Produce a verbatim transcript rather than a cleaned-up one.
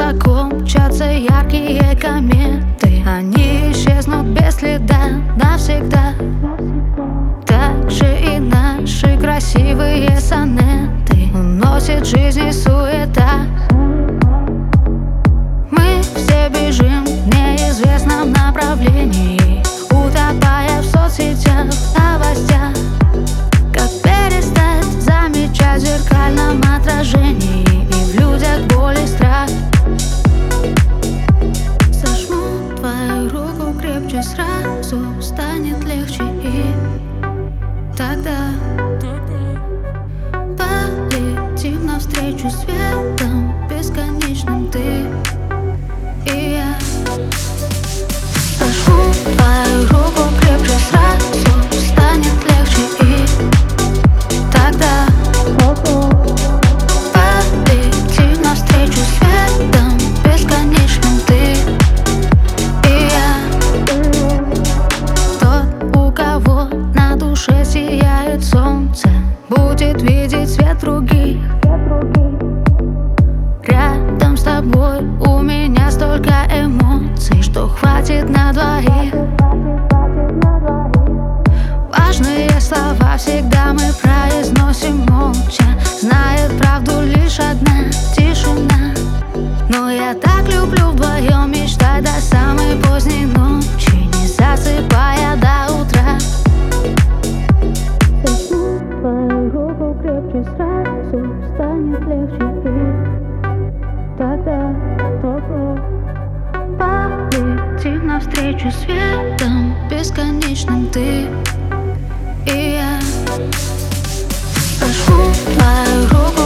высоко мчатся яркие кометы. Они исчезнут без следа навсегда. Так же и наши красивые сонеты уносит жизнь и суета. Мы все бежим в неизвестном направлении, утопая в соцсетях, новостях. Как перестать замечать в зеркальном отражении и в людях боль и страх? Сожму твою руку крепче, сразу станет легче, и тогда полетим навстречу светом бесконечным, ты и я. Сожму твою руку крепче, сразу станет легче, и тогда полетим навстречу светом бесконечным, ты и я. Тот, у кого на душе сияет солнце, будет видеть свет других. Рядом с тобой у меня столько эмоций, что хватит на двоих. Важные слова всегда мы произносим молча, знает правду лишь одна тишина. Но я так люблю вдвоем мечтать до самой поздней ночи, не засыпая до утра. Возьму твою руку крепче, сразу станет легче, и тогда полетим навстречу светом бесконечным, ты и я. Возьму твою руку